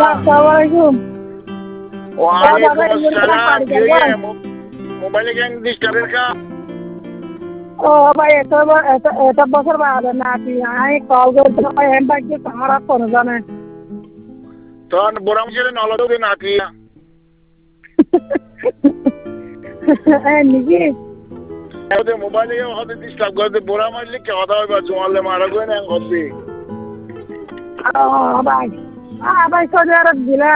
আসসালামু আলাইকুম। ওয়ালাইকুম মোবাইলে গ্যাং ডিস্টার্বের কা ও ভাই এত বছর বাদে নাকি আমি কল করতে ভাই এম বাকি আমার ফোন জানে তখন বড় মুখে নলদে নাকি নাকি ওদের মোবাইলে হতে ডিস্টার্ব করতে বড় মারলে কে কথা হবে জমালে মারা গো না হতে ভাই ভাই সৌদি আরব দিলা